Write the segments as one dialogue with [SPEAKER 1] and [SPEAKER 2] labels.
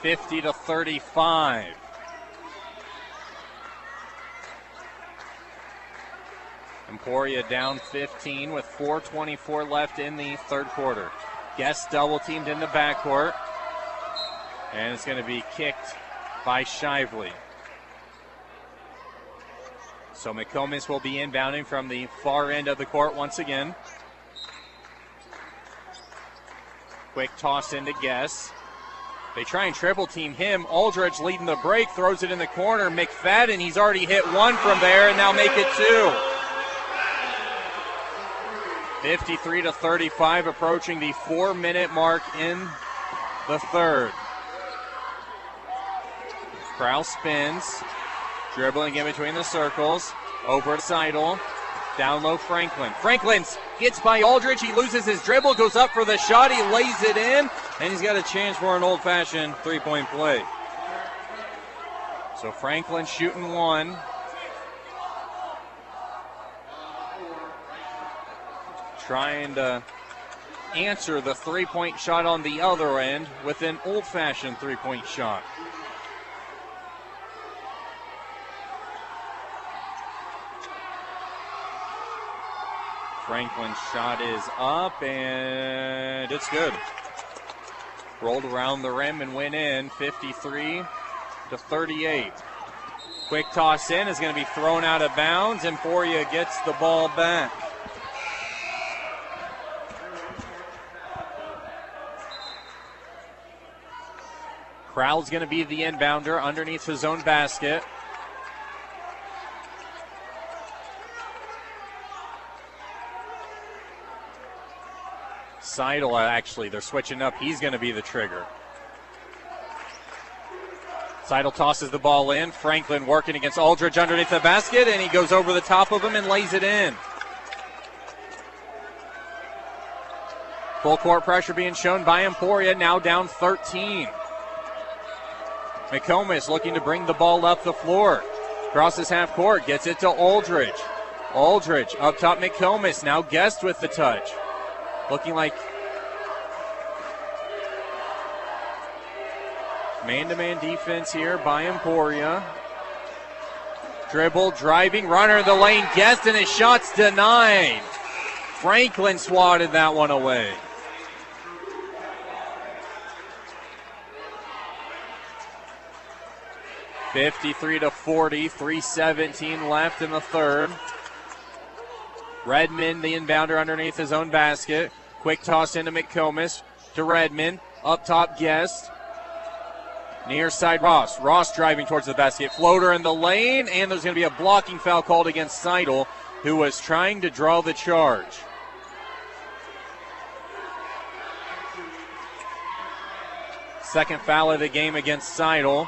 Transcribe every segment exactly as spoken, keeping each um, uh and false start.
[SPEAKER 1] fifty to thirty-five. Emporia down fifteen with four twenty-four left in the third quarter. Guest double teamed in the backcourt. And it's going to be kicked by Shively. So McComas will be inbounding from the far end of the court once again. Quick toss into Guess. They try and triple team him. Aldridge leading the break, throws it in the corner. McFadden, he's already hit one from there and now make it two. fifty-three to thirty-five, approaching the four-minute mark in the third. Krause spins, dribbling in between the circles, over to Seidel, down low Franklin. Franklin gets by Aldridge, he loses his dribble, goes up for the shot, he lays it in, and he's got a chance for an old-fashioned three-point play. So Franklin shooting one. Trying to answer the three-point shot on the other end with an old-fashioned three-point shot. Franklin's shot is up, and it's good. Rolled around the rim and went in, fifty-three to thirty-eight. Quick toss in is going to be thrown out of bounds. Emporia gets the ball back. Crowell's going to be the inbounder underneath his own basket. Seidel, actually, they're switching up. He's going to be the trigger. Seidel tosses the ball in. Franklin working against Aldridge underneath the basket, and he goes over the top of him and lays it in. Full court pressure being shown by Emporia, now down thirteen. McComas looking to bring the ball up the floor. Crosses half court, gets it to Aldridge. Aldridge up top, McComas, now Guest with the touch. Looking like man-to-man defense here by Emporia. Dribble, driving, runner in the lane, Guest, and his shot's denied. Franklin swatted that one away. fifty-three to forty, three seventeen left in the third. Redmond, the inbounder underneath his own basket. Quick toss into McComas to Redmond. Up top, Guest. Near side, Ross. Ross driving towards the basket. Floater in the lane, and there's going to be a blocking foul called against Seidel, who was trying to draw the charge. Second foul of the game against Seidel.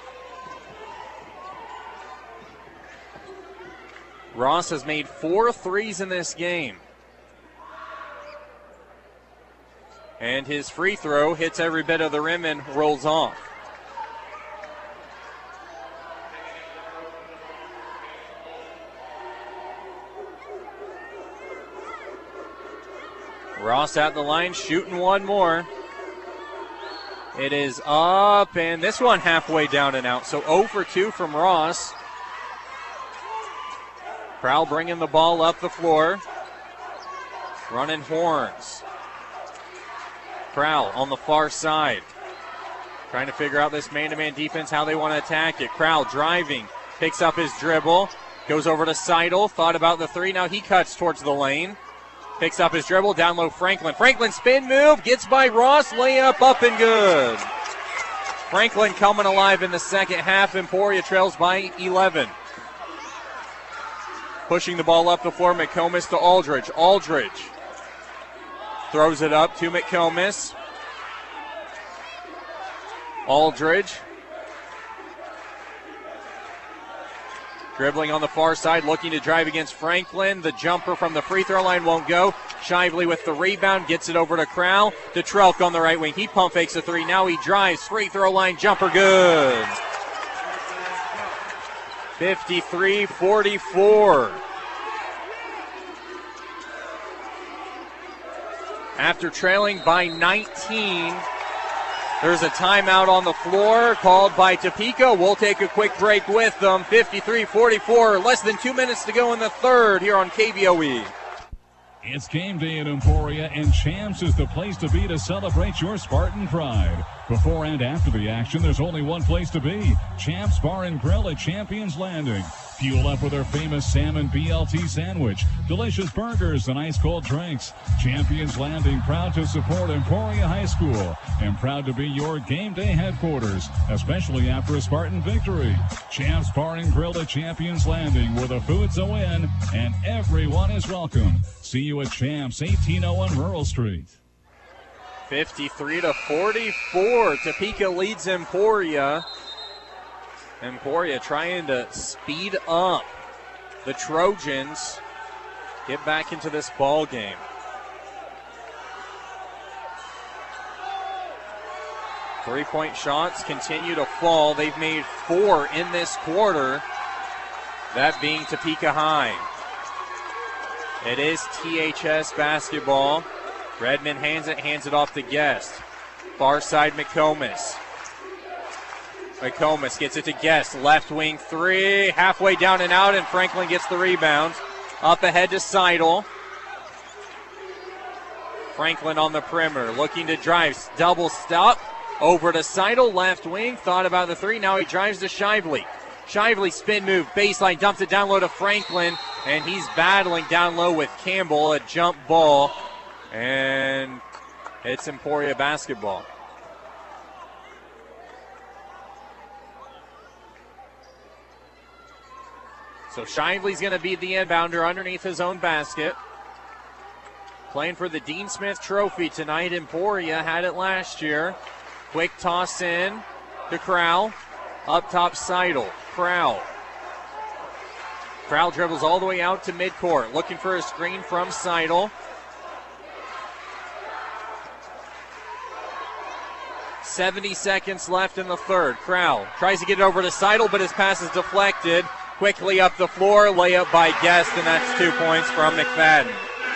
[SPEAKER 1] Ross has made four threes in this game. And his free throw hits every bit of the rim and rolls off. Ross at the line, shooting one more. It is up, and this one halfway down and out. So zero for two from Ross. Crowell bringing the ball up the floor. Running horns. Crowell on the far side. Trying to figure out this man-to-man defense, how they want to attack it. Crowell driving, picks up his dribble, goes over to Seidel, thought about the three, now he cuts towards the lane. Picks up his dribble, down low Franklin. Franklin spin move, gets by Ross, layup up and good. Franklin coming alive in the second half. Emporia trails by eleven. Pushing the ball up the floor, McComas to Aldridge. Aldridge throws it up to McComas. Aldridge dribbling on the far side, looking to drive against Franklin. The jumper from the free throw line won't go. Shively with the rebound, gets it over to Crowell. To Trelk on the right wing. He pump fakes a three. Now he drives. Free throw line jumper good. fifty-three forty-four. After trailing by nineteen There's a timeout on the floor called by Topeka. We'll take a quick break with them. fifty-three forty-four, less than two minutes to go in the third here on K V O E.
[SPEAKER 2] It's game day in Emporia, and Champs is the place to be to celebrate your Spartan pride. Before and after the action, there's only one place to be. Champs Bar and Grill at Champions Landing. Fuel up with our famous salmon B L T sandwich, delicious burgers, and ice-cold drinks. Champions Landing, proud to support Emporia High School and proud to be your game day headquarters, especially after a Spartan victory. Champs Bar and Grill at Champions Landing, where the food's a win and everyone is welcome. See you at Champs, eighteen oh one Rural Street.
[SPEAKER 1] fifty-three to forty-four, Topeka leads Emporia. Emporia trying to speed up the Trojans, get back into this ball game. Three-point shots continue to fall. They've made four in this quarter, that being Topeka High. It is T H S basketball. Redmond hands it, hands it off to Guest. Far side McComas. McComas gets it to Guest. Left wing three. Halfway down and out, and Franklin gets the rebound. Up ahead to Seidel. Franklin on the perimeter, looking to drive. Double stop. Over to Seidel. Left wing. Thought about the three. Now he drives to Shively. Shively spin move. Baseline. Dumps it down low to Franklin. And he's battling down low with Campbell. A jump ball. And it's Emporia basketball. So Shively's going to be the inbounder underneath his own basket. Playing for the Dean Smith Trophy tonight. Emporia had it last year. Quick toss in to Crowell. Up top Seidel. Crowell. Crowell dribbles all the way out to midcourt. Looking for a screen from Seidel. seventy seconds left in the third. Crowell tries to get it over to Seidel, but his pass is deflected. Quickly up the floor, layup by Guest, and that's two points from McFadden.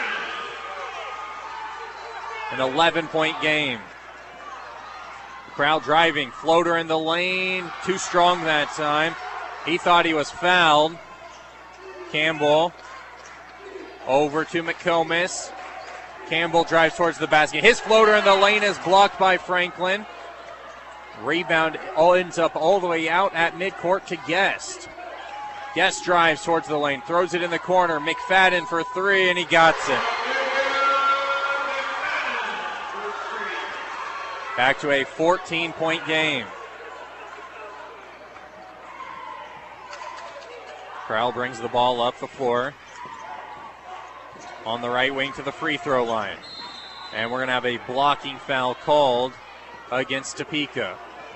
[SPEAKER 1] An eleven-point game. Crowell driving, floater in the lane, too strong that time. He thought he was fouled. Campbell over to McComas. Campbell drives towards the basket. His floater in the lane is blocked by Franklin. Rebound all ends up all the way out at midcourt to Guest. Guest drives towards the lane, throws it in the corner. McFadden for three, and he got it. Back to a fourteen-point game. Crowell brings the ball up the floor. On the right wing to the free throw line. And we're going to have a blocking foul called against Topeka.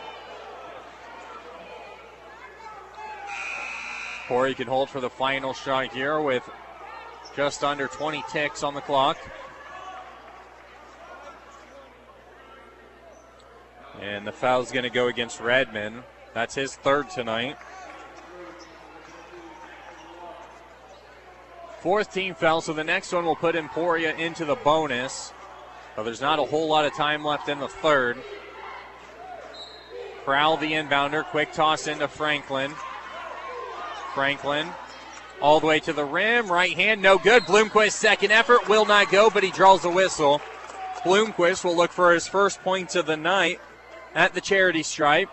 [SPEAKER 1] Corey can hold for the final shot here with just under twenty ticks on the clock. And the foul's going to go against Redmond. That's his third tonight. Fourth team foul, so the next one will put Emporia into the bonus. But there's not a whole lot of time left in the third. Crowell the inbounder, quick toss into Franklin. Franklin all the way to the rim, right hand, no good. Bloomquist second effort, will not go, but he draws a whistle. Bloomquist will look for his first points of the night at the charity stripe.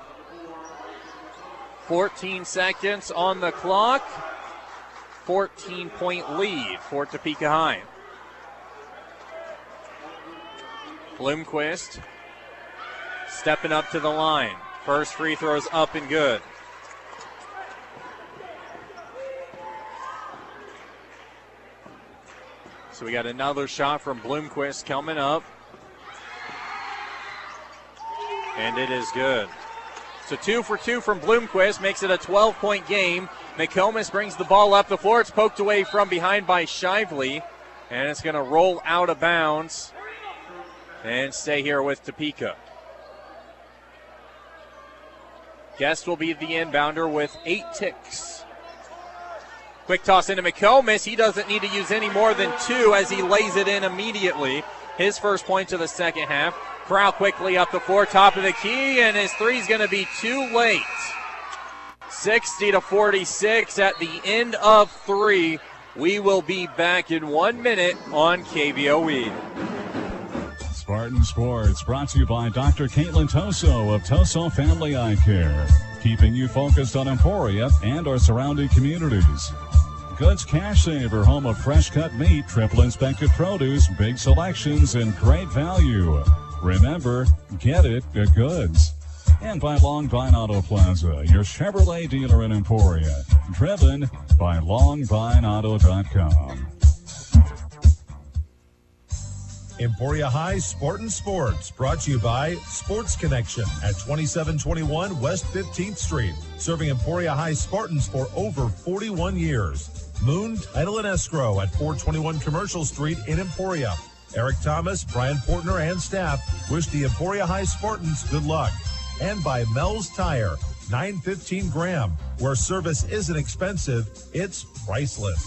[SPEAKER 1] fourteen seconds on the clock. fourteen-point lead for Topeka High. Bloomquist stepping up to the line. First free throw is up and good. So we got another shot from Bloomquist coming up. And it is good. So two for two from Bloomquist makes it a twelve-point game. McComas brings the ball up the floor. It's poked away from behind by Shively. And it's going to roll out of bounds and stay here with Topeka. Guest will be the inbounder with eight ticks. Quick toss into McComas. He doesn't need to use any more than two as he lays it in immediately. His first point of the second half. Corral quickly up the floor, top of the key, and his three's going to be too late. sixty to forty-six at the end of three. We will be back in one minute on K V O E.
[SPEAKER 2] Spartan Sports brought to you by Doctor Caitlin Toso of Toso Family Eye Care, keeping you focused on Emporia and our surrounding communities. Goods Cash Saver, home of fresh cut meat, triple inspected produce, big selections, and great value. Remember, get it at Goods. And by Long Vine Auto Plaza, your Chevrolet dealer in Emporia. Driven by long vine auto dot com.
[SPEAKER 3] Emporia High Spartan Sports, brought to you by Sports Connection at twenty-seven twenty-one West fifteenth Street, serving Emporia High Spartans for over forty-one years. Moon Title and Escrow at four twenty-one Commercial Street in Emporia. Eric Thomas, Brian Portner, and staff wish the Emporia High Spartans good luck. And by Mel's Tire, nine fifteen Graham, where service isn't expensive, it's priceless.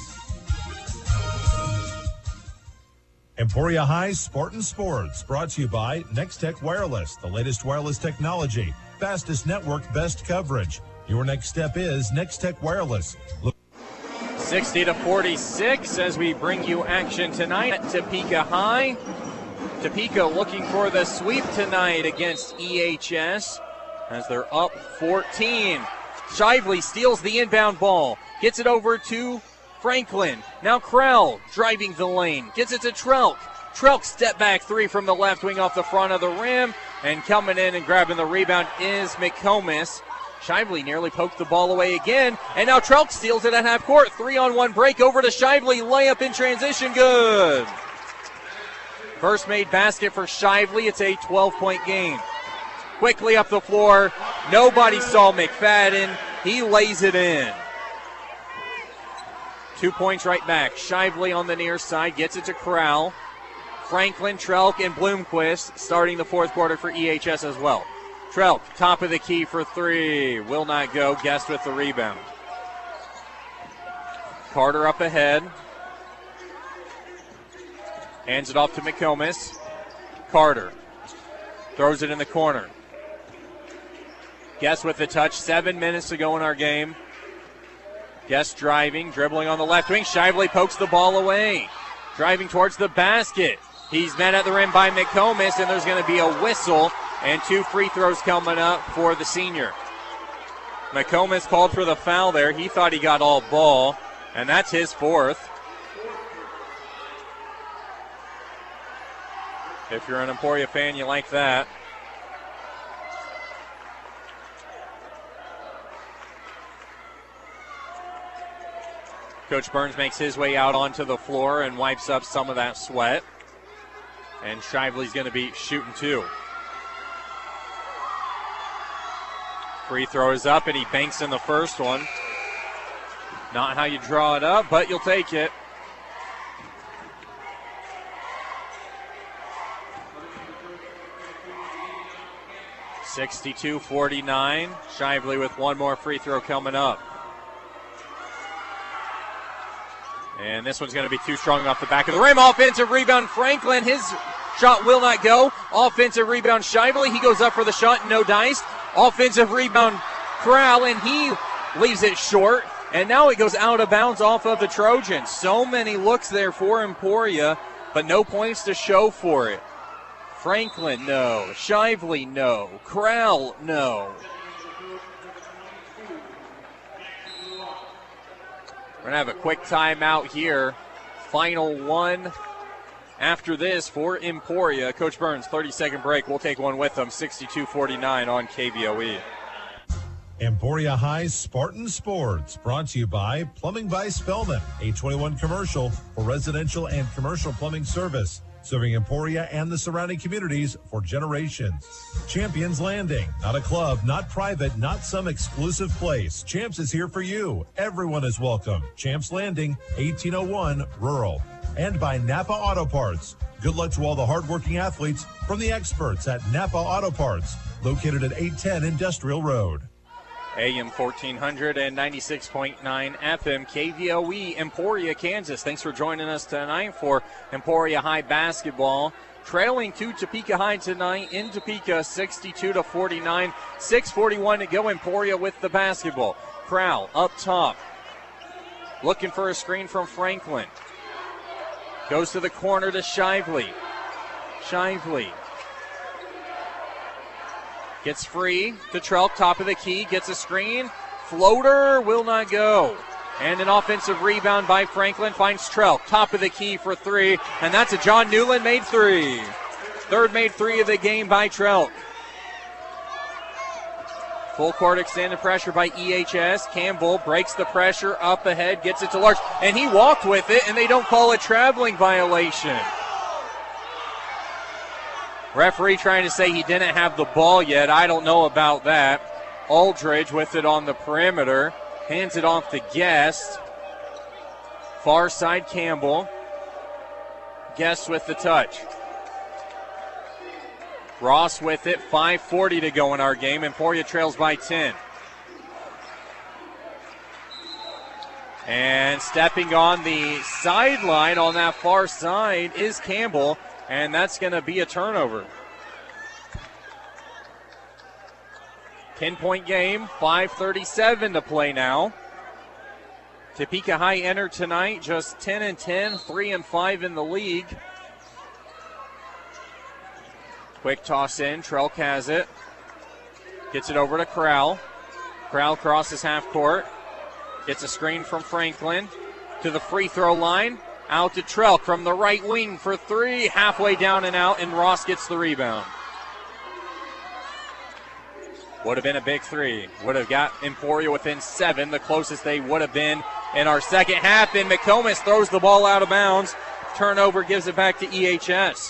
[SPEAKER 3] Emporia High Spartan Sports, brought to you by Nextech Wireless, the latest wireless technology, fastest network, best coverage. Your next step is Nextech Wireless. Look-
[SPEAKER 1] sixty to forty-six as we bring you action tonight at Topeka High. Topeka looking for the sweep tonight against E H S as they're up fourteen. Shively steals the inbound ball, gets it over to Franklin. Now Krell driving the lane, gets it to Trelk. Trelk step back three from the left wing off the front of the rim, and coming in and grabbing the rebound is McComas. Shively nearly poked the ball away again, and now Trelk steals it at half court. Three on one break over to Shively, layup in transition, good. First made basket for Shively. It's a twelve-point game. Quickly up the floor. Nobody saw McFadden. He lays it in. Two points right back. Shively on the near side gets it to Corral. Franklin, Trelk, and Bloomquist starting the fourth quarter for E H S as well. Trelk, top of the key for three. Will not go. Guest with the rebound. Carter up ahead. Hands it off to McComas. Carter throws it in the corner. Guest with the touch. Seven minutes to go in our game. Guest driving, dribbling on the left wing. Shively pokes the ball away. Driving towards the basket. He's met at the rim by McComas, and there's going to be a whistle and two free throws coming up for the senior. McComas called for the foul there. He thought he got all ball, and that's his fourth. If you're an Emporia fan, you like that. Coach Burns makes his way out onto the floor and wipes up some of that sweat. And Shively's going to be shooting two. Free throw is up, and he banks in the first one. Not how you draw it up, but you'll take it. sixty-two forty-nine. Shively with one more free throw coming up. And this one's going to be too strong off the back of the rim. Offensive rebound, Franklin. His shot will not go. Offensive rebound, Shively. He goes up for the shot, no dice. Offensive rebound, Corral, and he leaves it short. And now it goes out of bounds off of the Trojans. So many looks there for Emporia, but no points to show for it. Franklin, no. Shively, no. Corral, no. We're going to have a quick timeout here. Final one after this for Emporia. Coach Burns, thirty-second break. We'll take one with them. sixty-two forty-nine on K V O E.
[SPEAKER 3] Emporia High Spartan Sports, brought to you by Plumbing by Spellman, eight twenty-one Commercial for residential and commercial plumbing service, serving Emporia and the surrounding communities for generations. Champions Landing, not a club, not private, not some exclusive place. Champs is here for you. Everyone is welcome. Champs Landing, eighteen oh one Rural. And by Napa Auto Parts. Good luck to all the hardworking athletes from the experts at Napa Auto Parts, located at eight ten Industrial Road.
[SPEAKER 1] A M fourteen hundred and ninety-six point nine F M K V O E, Emporia, Kansas. Thanks for joining us tonight for Emporia High basketball. trailing to Topeka High tonight in Topeka, sixty-two to forty-nine. six forty-one to go. Emporia with the basketball. Crowell up top, looking for a screen from Franklin. Goes to the corner to Shively. Shively gets free to Trelk, top of the key, gets a screen. Floater will not go. And an offensive rebound by Franklin finds Trelk, top of the key for three. And that's a John Newland made three. Third made three of the game by Trelk. Full court extended pressure by E H S. Campbell breaks the pressure up ahead, gets it to Larch, and he walked with it, and they don't call a traveling violation. Referee trying to say he didn't have the ball yet. I don't know about that. Aldridge with it on the perimeter. Hands it off to Guest. Far side Campbell. Guest with the touch. Ross with it, five forty to go in our game. Emporia trails by ten. And stepping on the sideline on that far side is Campbell, and that's going to be a turnover. ten-point game, five thirty-seven to play now. Topeka High entered tonight just ten and ten, three and five in the league. Quick toss in, Trelk has it. Gets it over to Crowell. Crowell crosses half court. Gets a screen from Franklin to the free throw line. Out to Trelk from the right wing for three. Halfway down and out, and Ross gets the rebound. Would have been a big three. Would have got Emporia within seven, the closest they would have been in our second half. And McComas throws the ball out of bounds. Turnover gives it back to E H S.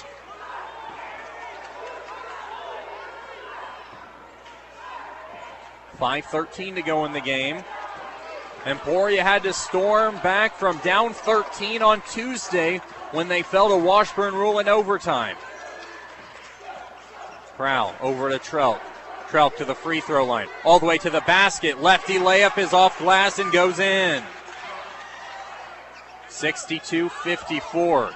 [SPEAKER 1] five thirteen to go in the game. Emporia had to storm back from down thirteen on Tuesday when they fell to Washburn Rule in overtime. Crowell over to Trelk. Trelk to the free throw line. All the way to the basket. Lefty layup is off glass and goes in. sixty-two fifty-four.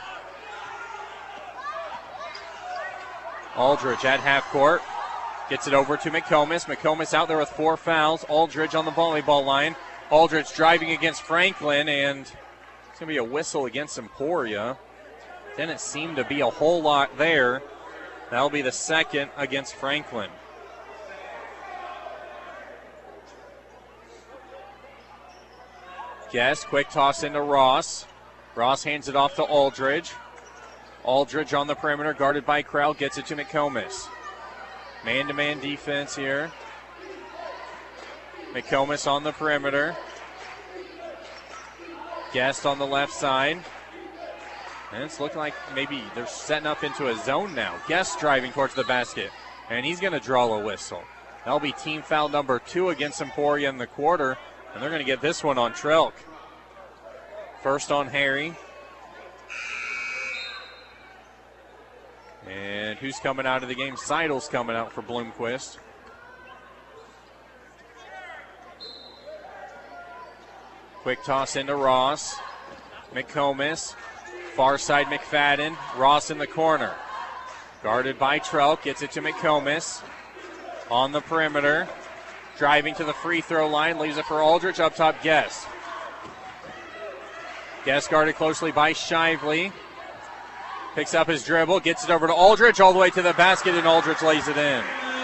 [SPEAKER 1] Aldridge at half court. Gets it over to McComas. McComas out there with four fouls. Aldridge on the volleyball line. Aldridge driving against Franklin, and it's going to be a whistle against Emporia. Didn't seem to be a whole lot there. That'll be the second against Franklin. Guest, quick toss into Ross. Ross hands it off to Aldridge. Aldridge on the perimeter, guarded by Crowell, gets it to McComas. Man-to-man defense here. McComas on the perimeter. Guest on the left side. And it's looking like maybe they're setting up into a zone now. Guest driving towards the basket. And he's going to draw a whistle. That'll be team foul number two against Emporia in the quarter. And they're going to get this one on Trelk. First on Harry. And who's coming out of the game? Seidel's coming out for Bloomquist. Quick toss into Ross. McComas. Far side McFadden. Ross in the corner. Guarded by Trelk. Gets it to McComas. On the perimeter. Driving to the free throw line. Leaves it for Aldridge. Up top, Guest. Guest guarded closely by Shively. Picks up his dribble, gets it over to Aldridge, all the way to the basket, and Aldridge lays it in.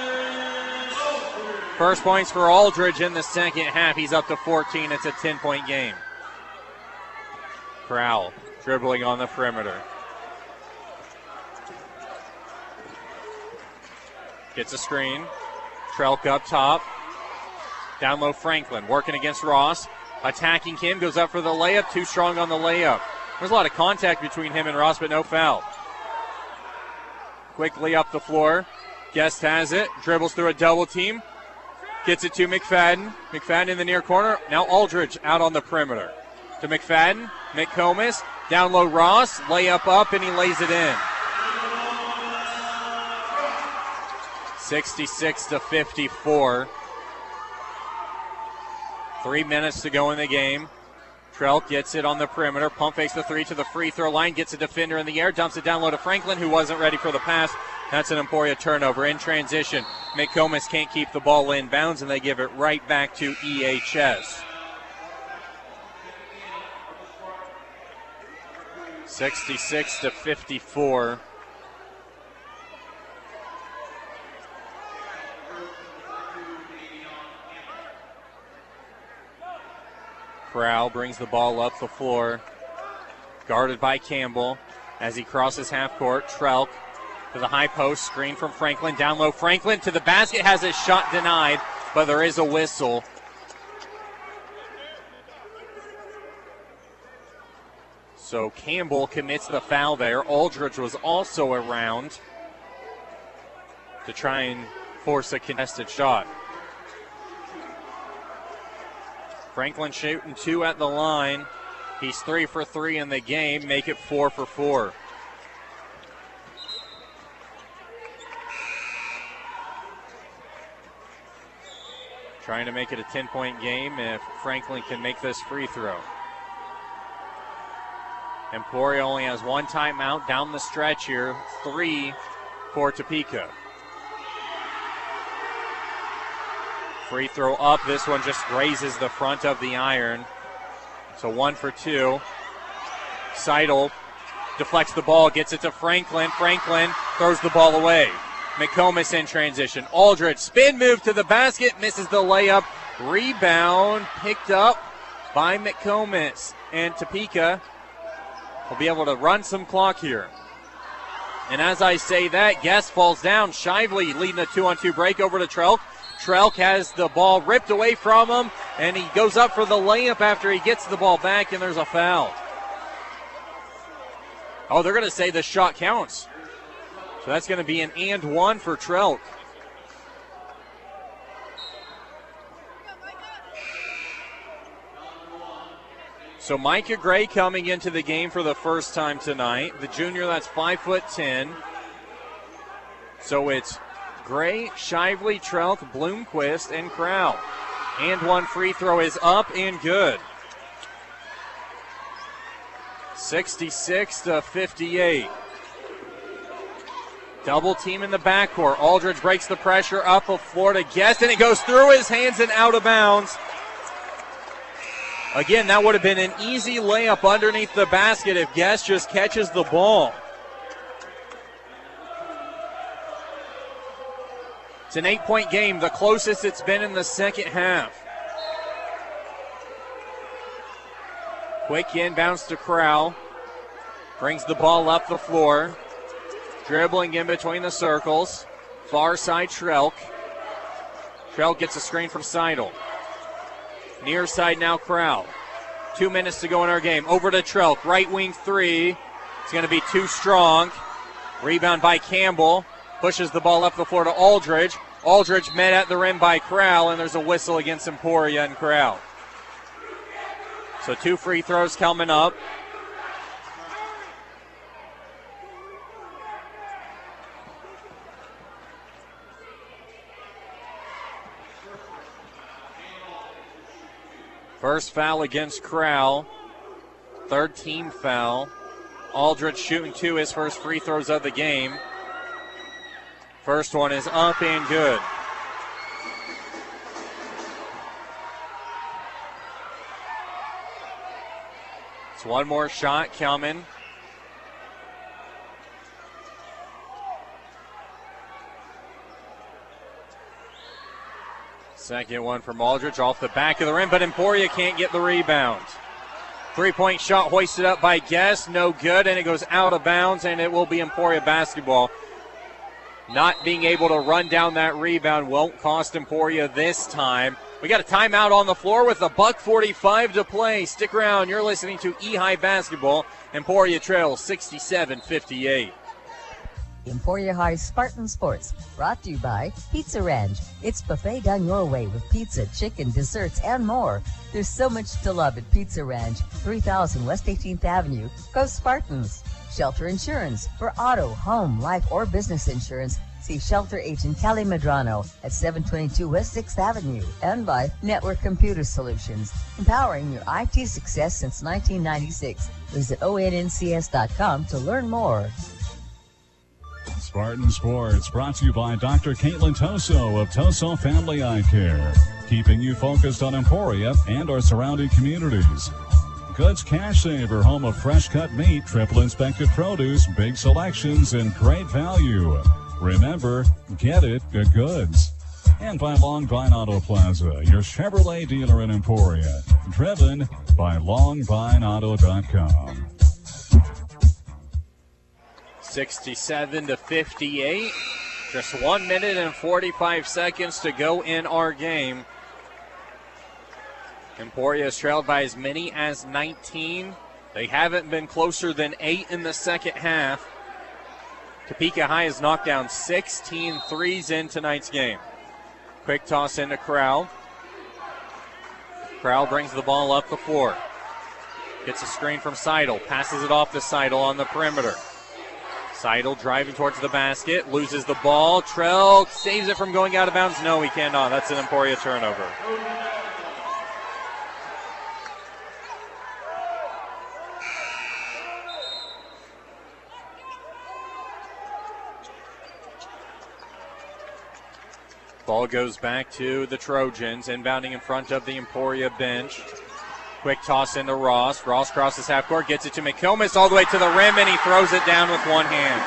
[SPEAKER 1] First points for Aldridge in the second half. He's up to fourteen. It's a ten-point game. Crowell dribbling on the perimeter. Gets a screen. Trelk up top. Down low, Franklin working against Ross. Attacking him, goes up for the layup. Too strong on the layup. There's a lot of contact between him and Ross, but no foul. Quickly up the floor. Guest has it. Dribbles through a double team. Gets it to McFadden. McFadden in the near corner. Now Aldridge out on the perimeter. To McFadden. McComas. Down low Ross. Layup up, and he lays it in. sixty-six to fifty-four. Three minutes to go in the game. Trelk gets it on the perimeter, pump fakes the three to the free throw line, gets a defender in the air, dumps it down low to Franklin, who wasn't ready for the pass. That's an Emporia turnover in transition. McComas can't keep the ball in bounds, and they give it right back to E H S. sixty-six to fifty-four. Crowell brings the ball up the floor, guarded by Campbell as he crosses half court. Trelk to the high post, screen from Franklin, down low. Franklin to the basket, has his shot denied, but there is a whistle. So Campbell commits the foul there. Aldridge was also around to try and force a contested shot. Franklin shooting two at the line. He's three for three in the game, make it four for four. Trying to make it a ten-point game if Franklin can make this free throw. Emporia only has one timeout down the stretch here, three for Topeka. Free throw up, this one just grazes the front of the iron. So one for two. Seidel deflects the ball, gets it to Franklin. Franklin throws the ball away. McComas in transition. Aldridge, spin move to the basket, misses the layup. Rebound picked up by McComas. And Topeka will be able to run some clock here. And as I say that, Guest falls down. Shively leading a two-on-two break over to Trelk. Trelk has the ball ripped away from him, and he goes up for the layup after he gets the ball back, and there's a foul. Oh, they're going to say the shot counts. So that's going to be an and one for Trelk. So Micah Gray coming into the game for the first time tonight. The junior, that's five foot ten. So it's Gray, Shively, Trelk, Bloomquist, and Crowell. And one free throw is up and good. sixty-six to fifty-eight. Double team in the backcourt. Aldridge breaks the pressure up the floor to Guest, and it goes through his hands and out of bounds. Again, that would have been an easy layup underneath the basket if Guest just catches the ball. It's an eight-point game, the closest it's been in the second half. Quick inbounds to Crowell. Brings the ball up the floor. Dribbling in between the circles. Far side Trelk. Trelk gets a screen from Seidel. Near side now Crowell. Two minutes to go in our game. Over to Trelk. Right wing three. It's going to be too strong. Rebound by Campbell. Pushes the ball up the floor to Aldridge. Aldridge met at the rim by Crowell, and there's a whistle against Emporia and Crowell. So two free throws coming up. First foul against Crowell. Third team foul. Aldridge shooting two, his first free throws of the game. First one is up and good. It's one more shot coming. Second one from Aldridge off the back of the rim, but Emporia can't get the rebound. Three-point shot hoisted up by Guest, no good, and it goes out of bounds, and it will be Emporia basketball. Not being able to run down that rebound won't cost Emporia this time. We got a timeout on the floor with a buck forty-five to play. Stick around. You're listening to E-High Basketball. Emporia trails sixty-seven fifty-eight.
[SPEAKER 4] Emporia High Spartan Sports, brought to you by Pizza Ranch. It's buffet done your way with pizza, chicken, desserts, and more. There's so much to love at Pizza Ranch, three thousand West eighteenth Avenue. Go Spartans! Shelter Insurance. For auto, home, life, or business insurance, see Shelter Agent Kelly Medrano at seven twenty-two West sixth Avenue. And by Network Computer Solutions, empowering your I T success since nineteen ninety-six. Visit O N N C S dot com to learn more.
[SPEAKER 2] Spartan Sports brought to you by Doctor Caitlin Toso of Toso Family Eye Care, keeping you focused on Emporia and our surrounding communities. Goods Cash Saver, home of fresh cut meat, triple inspected produce, big selections, and great value. Remember, get it at Goods. And by Long Vine Auto Plaza, your Chevrolet dealer in Emporia, driven by long vine auto dot com.
[SPEAKER 1] sixty-seven to fifty-eight. Just one minute and forty-five seconds to go in our game. Emporia is trailed by as many as nineteen. They haven't been closer than eight in the second half. Topeka High has knocked down sixteen threes in tonight's game. Quick toss into Crowell. Crowell brings the ball up the floor. Gets a screen from Seidel. Passes it off to Seidel on the perimeter. Seidel driving towards the basket. Loses the ball. Trell saves it from going out of bounds. No, he cannot. That's an Emporia turnover. Ball goes back to the Trojans, inbounding in front of the Emporia bench. Quick toss into Ross. Ross crosses half court, gets it to McComas all the way to the rim, and he throws it down with one hand.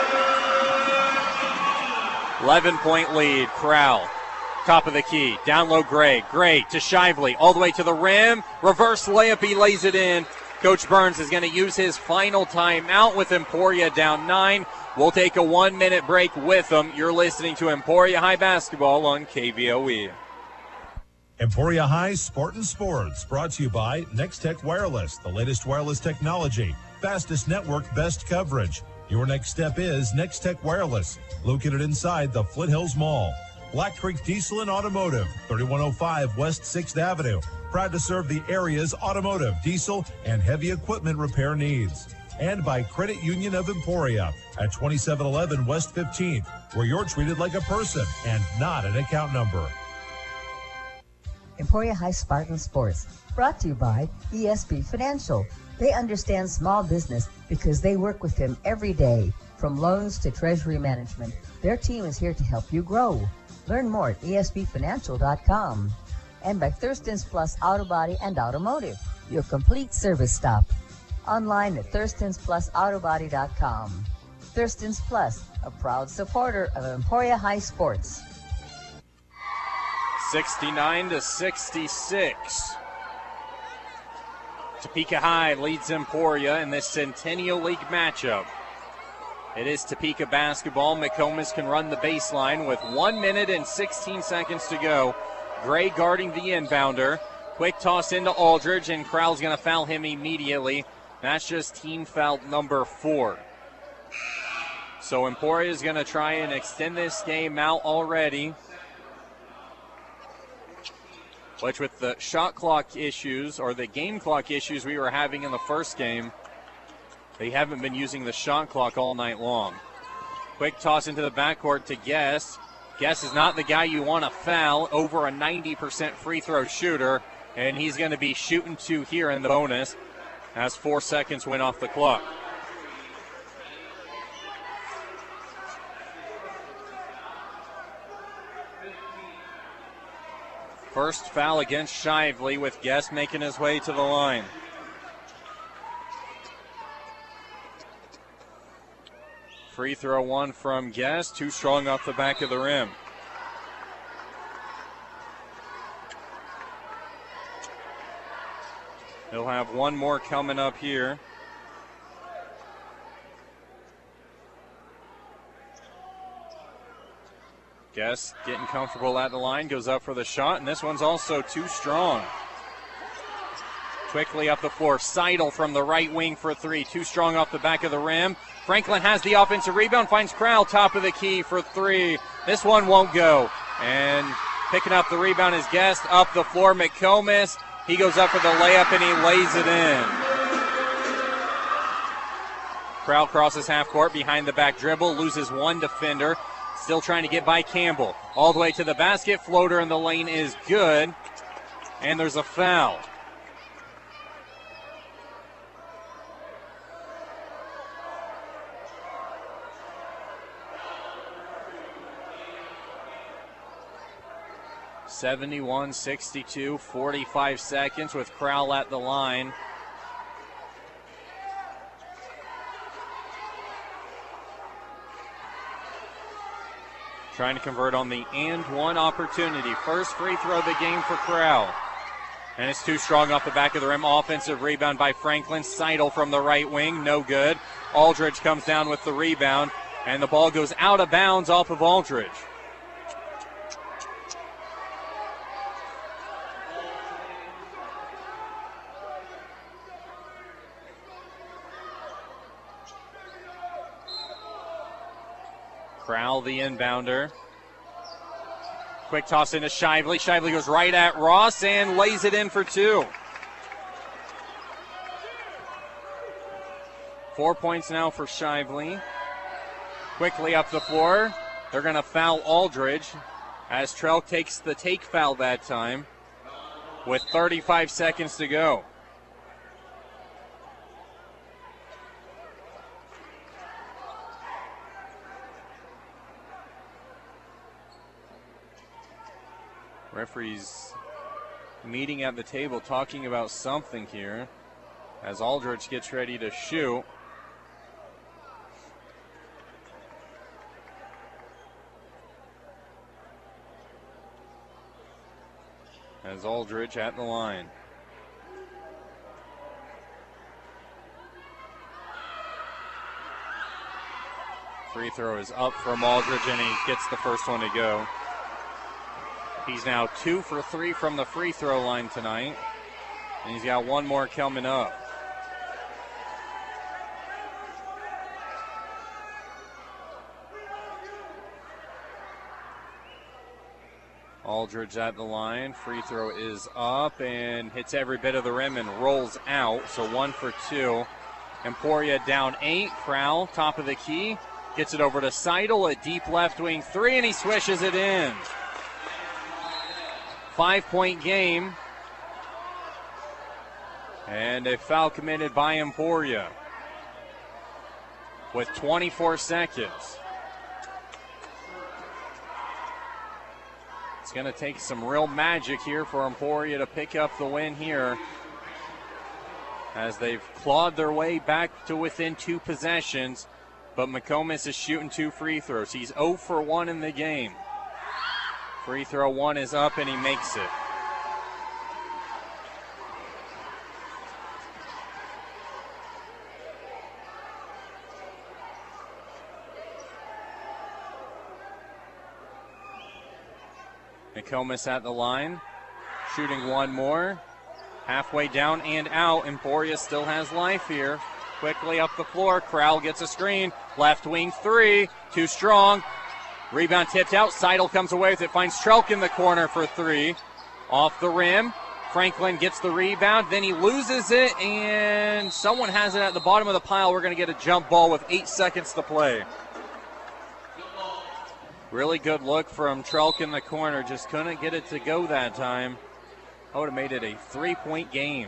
[SPEAKER 1] eleven-point lead, Crowell. Top of the key, down low Gray. Gray to Shively, all the way to the rim. Reverse layup, he lays it in. Coach Burns is going to use his final timeout with Emporia down nine. We'll take a one-minute break with them. You're listening to Emporia High Basketball on K V O E.
[SPEAKER 3] Emporia High Spartan Sports, brought to you by Nextech Wireless, the latest wireless technology, fastest network, best coverage. Your next step is Nextech Wireless, located inside the Flint Hills Mall. Black Creek Diesel and Automotive, thirty-one oh five West sixth Avenue, proud to serve the area's automotive, diesel, and heavy equipment repair needs. And by Credit Union of Emporia at twenty-seven eleven West fifteenth, where you're treated like a person and not an account number.
[SPEAKER 4] Emporia High Spartan Sports, brought to you by E S B Financial. They understand small business because they work with them every day. From loans to treasury management, their team is here to help you grow. Learn more at E S B financial dot com. And by Thurston's Plus Auto Body and Automotive, your complete service stop. Online at Thurston's Plus Auto Body dot com. Thurston's Plus, a proud supporter of Emporia High Sports.
[SPEAKER 1] sixty-nine to sixty-six. Topeka High leads Emporia in this Centennial League matchup. It is Topeka basketball. McComas can run the baseline with one minute and sixteen seconds to go. Gray guarding the inbounder. Quick toss into Aldridge, and Crowell's going to foul him immediately. That's just team foul number four. So Emporia is going to try and extend this game out already, which with the shot clock issues or the game clock issues we were having in the first game, they haven't been using the shot clock all night long. Quick toss into the backcourt to Guess. Guess is not the guy you want to foul, over a ninety percent free throw shooter, and he's going to be shooting two here in the bonus as four seconds went off the clock. First foul against Shively, with Guess making his way to the line. Free throw one from Guess, too strong off the back of the rim. He'll have one more coming up here. Guess getting comfortable at the line, goes up for the shot, and this one's also too strong. Quickly up the floor, Seidel from the right wing for three, too strong off the back of the rim. Franklin has the offensive rebound, finds Crowell top of the key for three. This one won't go, and picking up the rebound is Guest. Up the floor, McComas. He goes up for the layup, and he lays it in. Crowell crosses half court behind the back dribble, loses one defender. Still trying to get by Campbell. All the way to the basket. Floater in the lane is good. And there's a foul. seventy-one sixty-two, forty-five seconds with Crowell at the line. Trying to convert on the and one opportunity. First free throw of the game for Crowell. And it's too strong off the back of the rim. Offensive rebound by Franklin. Seidel from the right wing, no good. Aldridge comes down with the rebound, and the ball goes out of bounds off of Aldridge. Crowell, the inbounder. Quick toss into Shively. Shively goes right at Ross and lays it in for two. Four points now for Shively. Quickly up the floor. They're going to foul Aldridge as Trelk takes the take foul that time with thirty-five seconds to go. Referees meeting at the table talking about something here as Aldridge gets ready to shoot. As Aldridge at the line. Free throw is up from Aldridge and he gets the first one to go. He's now two for three from the free throw line tonight. And he's got one more coming up. Aldridge at the line. Free throw is up and hits every bit of the rim and rolls out. So one for two. Emporia down eight. Crowell, top of the key. Gets it over to Seidel, a deep left wing three, and he swishes it in. Five-point game. And a foul committed by Emporia with twenty-four seconds. It's going to take some real magic here for Emporia to pick up the win here as they've clawed their way back to within two possessions. But McComas is shooting two free throws. He's zero for one in the game. Free throw one is up and he makes it. McComas at the line, shooting one more. Halfway down and out. Emporia still has life here. Quickly up the floor. Crowell gets a screen. Left wing three. Too strong. Rebound tipped out. Seidel comes away with it. Finds Trelk in the corner for three. Off the rim. Franklin gets the rebound. Then he loses it. And someone has it at the bottom of the pile. We're going to get a jump ball with eight seconds to play. Really good look from Trelk in the corner. Just couldn't get it to go that time. I would have made it a three-point game.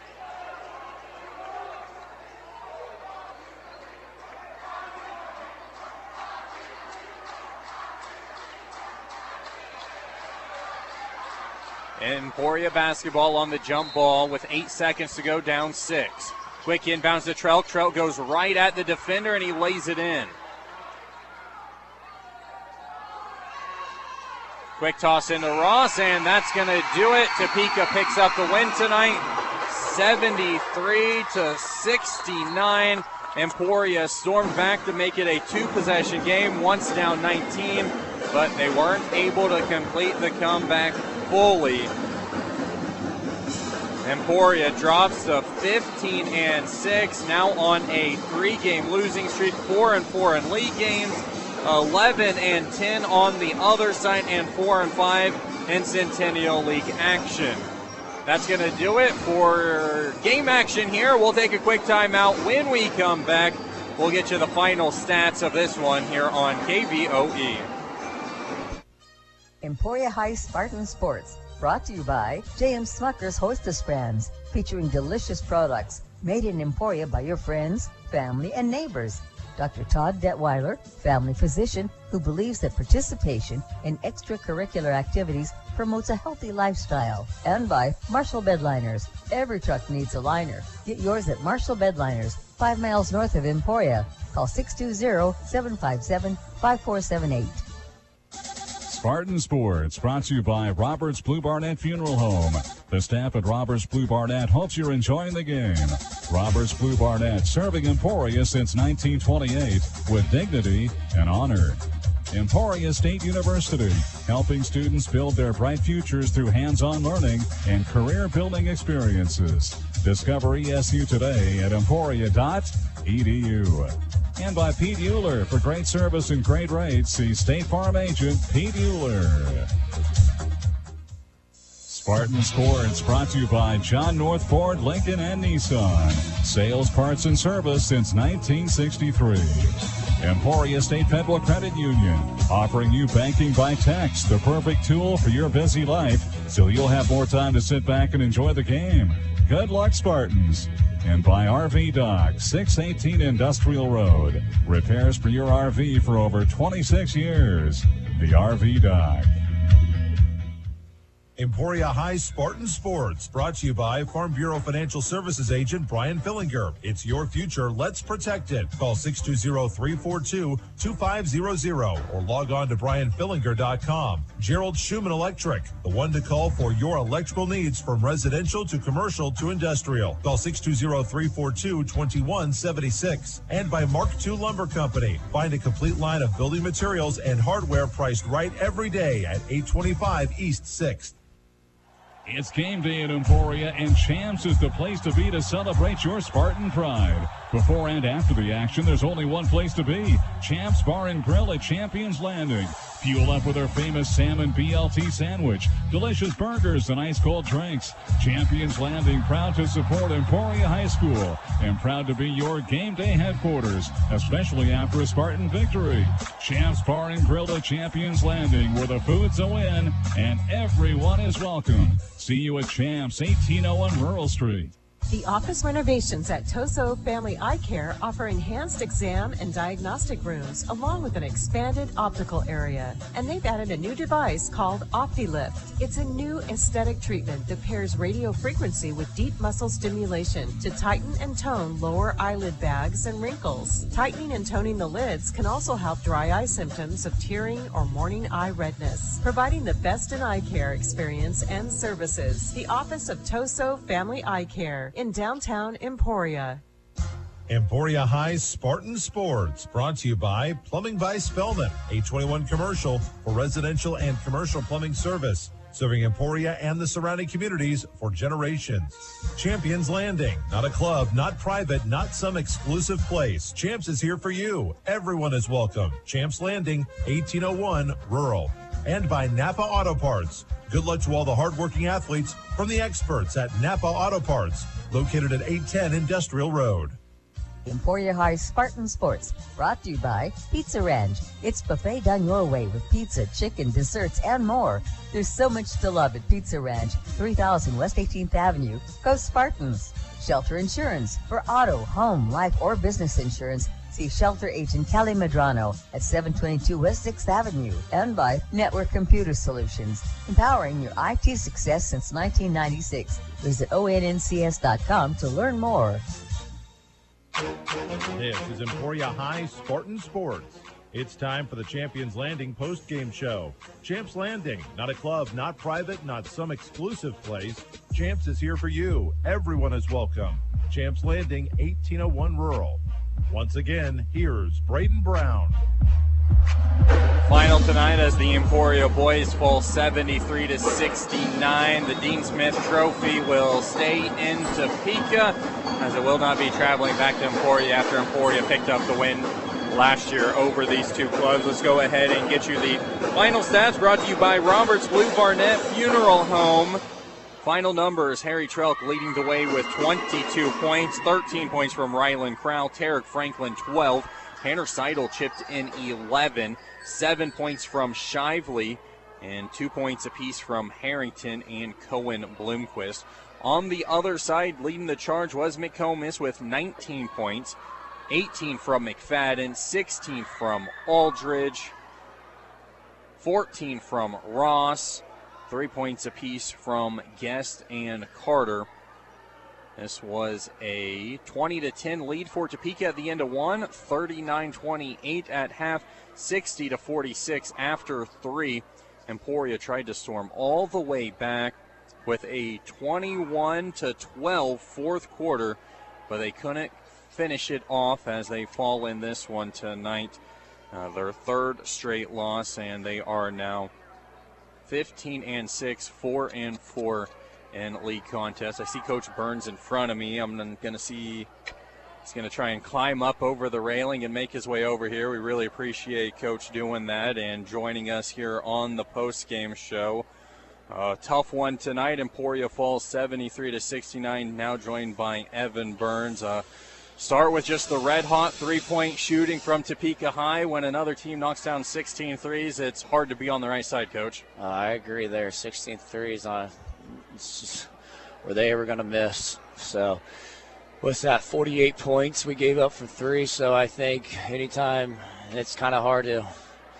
[SPEAKER 1] Emporia basketball on the jump ball with eight seconds to go, down six. Quick inbounds to Trelk. Trelk goes right at the defender and he lays it in. Quick toss into Ross, and that's going to do it. Topeka picks up the win tonight, seventy-three to sixty-nine. Emporia stormed back to make it a two-possession game, once down nineteen, but they weren't able to complete the comeback fully. Emporia drops to fifteen and six, now on a three-game losing streak, four and four in league games, eleven and ten on the other side, and four and five in Centennial League action. That's going to do it for game action here. We'll take a quick timeout. When we come back, We'll get you the final stats of this one here on K V O E.
[SPEAKER 4] Emporia High Spartan Sports, brought to you by J M Smucker's Hostess Brands, featuring delicious products made in Emporia by your friends, family, and neighbors. Doctor Todd Detweiler, family physician who believes that participation in extracurricular activities promotes a healthy lifestyle. And by Marshall Bedliners. Every truck needs a liner. Get yours at Marshall Bedliners, five miles north of Emporia. Call six two zero, seven five seven, five four seven eight.
[SPEAKER 2] Spartan Sports, brought to you by Roberts Blue Barnett Funeral Home. The staff at Roberts Blue Barnett hopes you're enjoying the game. Roberts Blue Barnett, serving Emporia since nineteen twenty-eight with dignity and honor. Emporia State University, helping students build their bright futures through hands-on learning and career-building experiences. Discover E S U today at emporia dot e d u. And by Pete Euler. For great service and great rates, see State Farm agent Pete Euler. Spartan Sports, brought to you by John North Ford, Lincoln, and Nissan. Sales, parts, and service since nineteen sixty-three. Emporia State Federal Credit Union, offering you banking by text, the perfect tool for your busy life, so you'll have more time to sit back and enjoy the game. Good luck, Spartans. And by R V Dock, six eighteen Industrial Road. Repairs for your R V for over twenty-six years. The R V Dock.
[SPEAKER 3] Emporia High Spartan Sports, brought to you by Farm Bureau Financial Services agent Brian Fillinger. It's your future. Let's protect it. Call six two zero, three four two, two five zero zero or log on to brian fillinger dot com. Gerald Schumann Electric, the one to call for your electrical needs from residential to commercial to industrial. Call six two zero, three four two, two one seven six. And by Mark two Lumber Company. Find a complete line of building materials and hardware priced right every day at eight twenty-five East sixth.
[SPEAKER 2] It's game day in Emporia, and Champs is the place to be to celebrate your Spartan pride. Before and after the action, there's only one place to be. Champs Bar and Grill at Champions Landing. Fuel up with our famous salmon B L T sandwich, delicious burgers, and ice-cold drinks. Champions Landing, proud to support Emporia High School and proud to be your game day headquarters, especially after a Spartan victory. Champs Bar and Grill at Champions Landing, where the food's a win and everyone is welcome. See you at Champs, eighteen oh one Rural Street.
[SPEAKER 5] The office renovations at Toso Family Eye Care offer enhanced exam and diagnostic rooms along with an expanded optical area. And they've added a new device called OptiLift. It's a new aesthetic treatment that pairs radio frequency with deep muscle stimulation to tighten and tone lower eyelid bags and wrinkles. Tightening and toning the lids can also help dry eye symptoms of tearing or morning eye redness. Providing the best in eye care experience and services. The office of Toso Family Eye Care in downtown Emporia.
[SPEAKER 3] Emporia High Spartan Sports, brought to you by Plumbing by Spellman, a twenty-one commercial for residential and commercial plumbing service, serving Emporia and the surrounding communities for generations. Champions Landing, not a club, not private, not some exclusive place. Champs is here for you. Everyone is welcome. Champs Landing, eighteen oh one Rural. And by Napa Auto Parts. Good luck to all the hardworking athletes from the experts at Napa Auto Parts, located at eight ten Industrial Road.
[SPEAKER 4] Emporia High Spartan Sports, brought to you by Pizza Ranch. It's buffet done your way with pizza, chicken, desserts, and more. There's so much to love at Pizza Ranch, three thousand West eighteenth Avenue. Go Spartans! Shelter Insurance. For auto, home, life, or business insurance, see Shelter Agent Kelly Medrano at seven twenty-two West sixth Avenue. And by Network Computer Solutions, empowering your I T success since nineteen ninety-six. Visit O N N C S dot com to learn more.
[SPEAKER 3] This is Emporia High Spartan Sports. It's time for the Champions Landing post-game show. Champs Landing, not a club, not private, not some exclusive place. Champs is here for you. Everyone is welcome. Champs Landing, eighteen oh one Rural. Once again, here's Braden Brown.
[SPEAKER 1] Final tonight as the Emporia boys fall seventy-three to sixty-nine. The Dean Smith Trophy will stay in Topeka, as it will not be traveling back to Emporia after Emporia picked up the win last year over these two clubs. Let's go ahead and get you the final stats, brought to you by Roberts Blue Barnett Funeral Home. Final numbers, Harry Trelk leading the way with twenty-two points, thirteen points from Ryland Crowell, Tarek Franklin twelve, Tanner Seidel chipped in eleven, seven points from Shively, and two points apiece from Harrington and Cohen Bloomquist. On the other side, leading the charge was McComas with nineteen points, eighteen from McFadden, sixteen from Aldridge, fourteen from Ross, three points apiece from Guest and Carter. This was a twenty to ten lead for Topeka at the end of one, thirty-nine twenty-eight at half, sixty to forty-six after three. Emporia tried to storm all the way back with a twenty-one to twelve fourth quarter, but they couldn't finish it off as they fall in this one tonight. Uh, their third straight loss, and they are now fifteen and six, four and four in league contests. I see Coach Burns in front of me. I'm going to see he's going to try and climb up over the railing and make his way over here. We really appreciate Coach doing that and joining us here on the post-game show. Uh, tough one tonight. Emporia falls seventy-three to sixty-nine. Now joined by Evan Burns. Uh, Start with just the red-hot three-point shooting from Topeka High. When another team knocks down sixteen threes, it's hard to be on the right side, Coach.
[SPEAKER 6] Uh, I agree there. sixteen threes, uh, it's just, were they ever going to miss? So, what's that, forty-eight points we gave up from three. So, I think anytime it's kind of hard to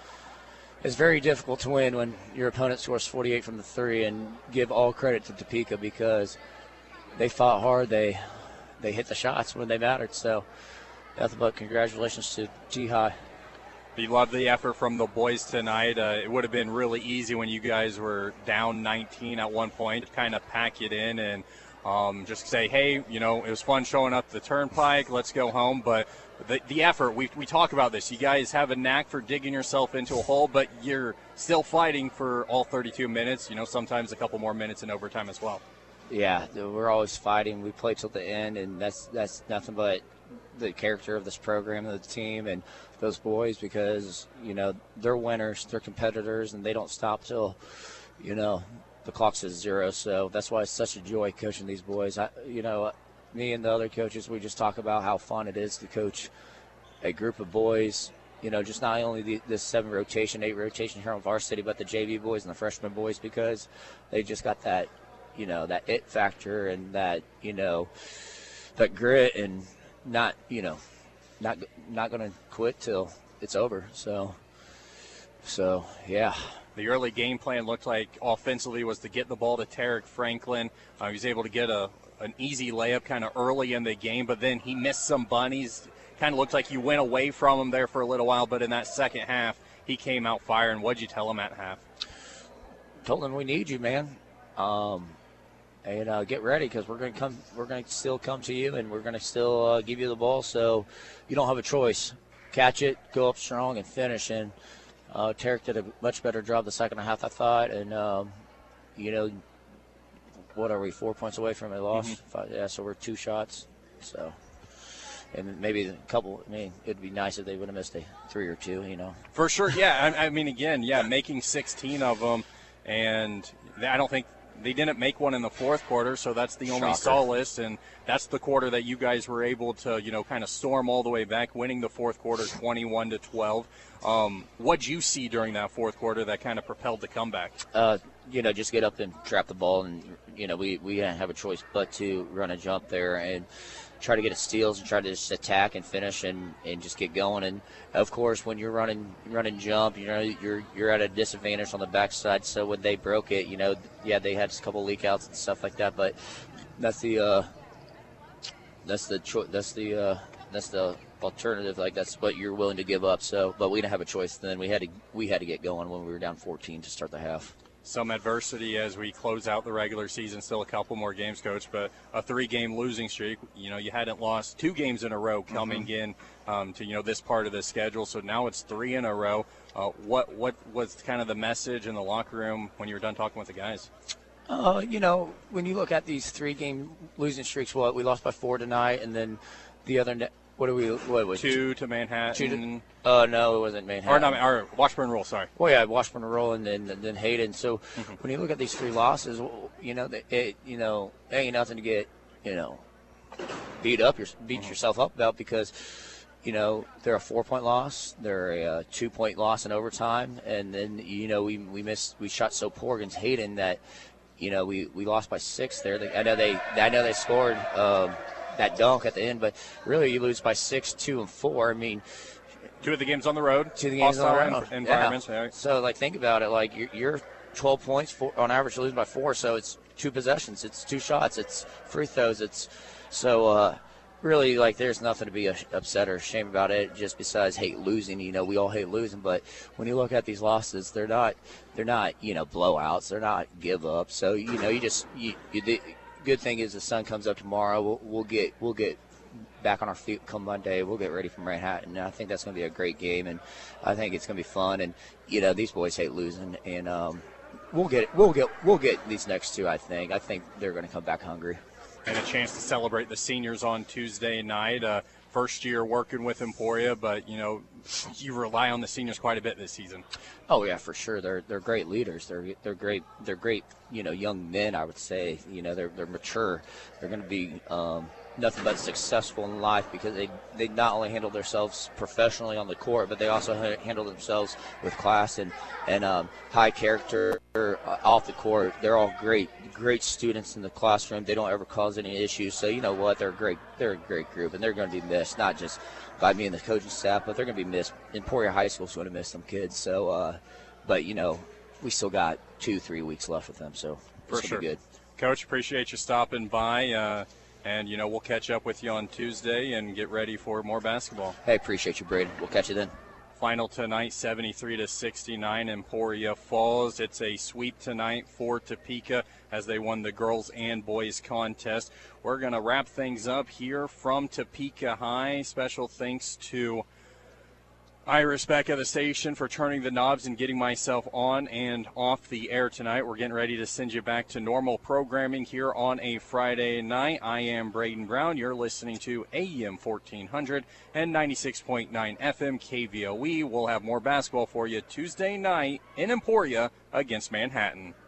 [SPEAKER 6] – it's very difficult to win when your opponent scores forty-eight from the three, and give all credit to Topeka because they fought hard. They – They hit the shots when they mattered, so nothing but congratulations to G-High.
[SPEAKER 1] We love the effort from the boys tonight. Uh, it would have been really easy when you guys were down nineteen at one point to kind of pack it in and um, just say, hey, you know, it was fun showing up the turnpike, let's go home. But the, the effort, we, we talk about this. You guys have a knack for digging yourself into a hole, but you're still fighting for all thirty-two minutes, you know, sometimes a couple more minutes in overtime as well.
[SPEAKER 6] Yeah, we're always fighting. We play till the end, and that's that's nothing but the character of this program and the team and those boys because, you know, they're winners, they're competitors, and they don't stop till, you know, the clock says zero. So that's why it's such a joy coaching these boys. I, you know, me and the other coaches, we just talk about how fun it is to coach a group of boys, you know, just not only the, this seven rotation, eight rotation here on varsity, but the J V boys and the freshman boys because they just got that, you know, that it factor and that, you know, that grit and not, you know, not not going to quit till it's over. So, so yeah.
[SPEAKER 1] The early game plan looked like offensively was to get the ball to Tarek Franklin. Uh, he was able to get a an easy layup kind of early in the game, but then he missed some bunnies. Kind of looked like you went away from him there for a little while, but in that second half, he came out firing. What'd you tell him at half?
[SPEAKER 6] Told him we need you, man. Um, And uh, get ready because we're going to come. We're going to still come to you, and we're going to still uh, give you the ball. So you don't have a choice. Catch it, go up strong, and finish. And uh, Tarek did a much better job the second half, I thought. And um, you know, what are we? Four points away from a loss.
[SPEAKER 1] Mm-hmm.
[SPEAKER 6] Five, yeah, so we're two shots. So, and maybe a couple. I mean, it'd be nice if they would have missed a three or two. You know.
[SPEAKER 1] For sure. Yeah. I, I mean, again, yeah, making sixteen of them, and I don't think. They didn't make one in the fourth quarter, so that's the only
[SPEAKER 6] Shocker.
[SPEAKER 1] solace, and that's the quarter that you guys were able to, you know, kind of storm all the way back, winning the fourth quarter twenty-one to twelve. Um, what'd you see during that fourth quarter that kind of propelled the comeback?
[SPEAKER 6] Uh, you know, just get up and trap the ball, and you know, we we didn't have a choice but to run a jump there and try to get a steals and try to just attack and finish and, and just get going. And of course, when you're running running jump, you know, you're you're at a disadvantage on the backside. So when they broke it, you know, yeah, they had a couple leak outs and stuff like that. But that's the uh, that's the cho- that's the uh, that's the alternative. Like that's what you're willing to give up. So, but we didn't have a choice. Then we had to we had to get going when we were down fourteen to start the half.
[SPEAKER 1] Some adversity as we close out the regular season. Still a couple more games, Coach, but a three-game losing streak. You know, you hadn't lost two games in a row coming mm-hmm. in um, to, you know, this part of the schedule. So now it's three in a row. Uh, what what was kind of the message in the locker room when you were done talking with the guys?
[SPEAKER 6] Uh, you know, when you look at these three-game losing streaks, what we lost by four tonight, and then the other What do we? What was
[SPEAKER 1] two to Manhattan?
[SPEAKER 6] Two to, uh, no, it wasn't Manhattan.
[SPEAKER 1] Or not, or Washburn Rural. Sorry.
[SPEAKER 6] Well, yeah, Washburn Rural, and then then Hayden. So
[SPEAKER 1] Mm-hmm.
[SPEAKER 6] when you look at these three losses, you know, it, it you know, it ain't nothing to get, you know, beat up, your, beat
[SPEAKER 1] Mm-hmm.
[SPEAKER 6] yourself up about, because, you know, they're a four-point loss, they're a uh, two-point loss in overtime, and then, you know, we we missed, we shot so poor against Hayden that, you know, we, we lost by six there. They, I know they I know they scored um, that dunk at the end, but really you lose by six, two, and four. I mean,
[SPEAKER 1] two of the games on the road.
[SPEAKER 6] Two of the games on the road.
[SPEAKER 1] Hostile environments.
[SPEAKER 6] Yeah.
[SPEAKER 1] Yeah.
[SPEAKER 6] So, like, think about it. Like, you're, you're twelve points for, on average, you're losing by four. So it's two possessions, it's two shots, it's free throws. It's so uh, really, like, there's nothing to be upset or ashamed about it, just besides hate losing. You know, we all hate losing, but when you look at these losses, they're not they're not you know blowouts. They're not give up. So you know, you just you, you the good thing is the sun comes up tomorrow. We'll, we'll get we'll get. back on our feet come Monday. We'll get ready for Manhattan, and I think that's going to be a great game, and I think it's going to be fun. And you know, these boys hate losing, and um, we'll get we'll get we'll get these next two. I think I think they're going to come back hungry.
[SPEAKER 1] And a chance to celebrate the seniors on Tuesday night. Uh, first year working with Emporia, but you know, you rely on the seniors quite a bit this season.
[SPEAKER 6] Oh yeah, for sure. They're they're great leaders. They're they're great. They're great. You know, young men. I would say. You know, they're they're mature. They're going to be. Um, nothing but successful in life, because they they not only handle themselves professionally on the court, but they also ha- handle themselves with class and and um, high character uh, off the court. They're all great great students in the classroom. They don't ever cause any issues. So you know what, they're a great they're a great group, and they're going to be missed, not just by me and the coaching staff, but they're going to be missed. Emporia High School's going to miss them kids. So, uh, but you know, we still got two three weeks left with them, so it's
[SPEAKER 1] For sure.
[SPEAKER 6] be good.
[SPEAKER 1] Coach, appreciate you stopping by. Uh, And, you know, we'll catch up with you on Tuesday and get ready for more basketball.
[SPEAKER 6] Hey, appreciate you, Braden. We'll catch you then.
[SPEAKER 1] Final tonight, seventy-three to sixty-nine, Emporia Falls. It's a sweep tonight for Topeka as they won the girls and boys contest. We're going to wrap things up here from Topeka High. Special thanks to Iris back at the station for turning the knobs and getting myself on and off the air tonight. We're getting ready to send you back to normal programming here on a Friday night. I am Braden Brown. You're listening to A M fourteen hundred and ninety-six point nine F M K V O E. We'll have more basketball for you Tuesday night in Emporia against Manhattan.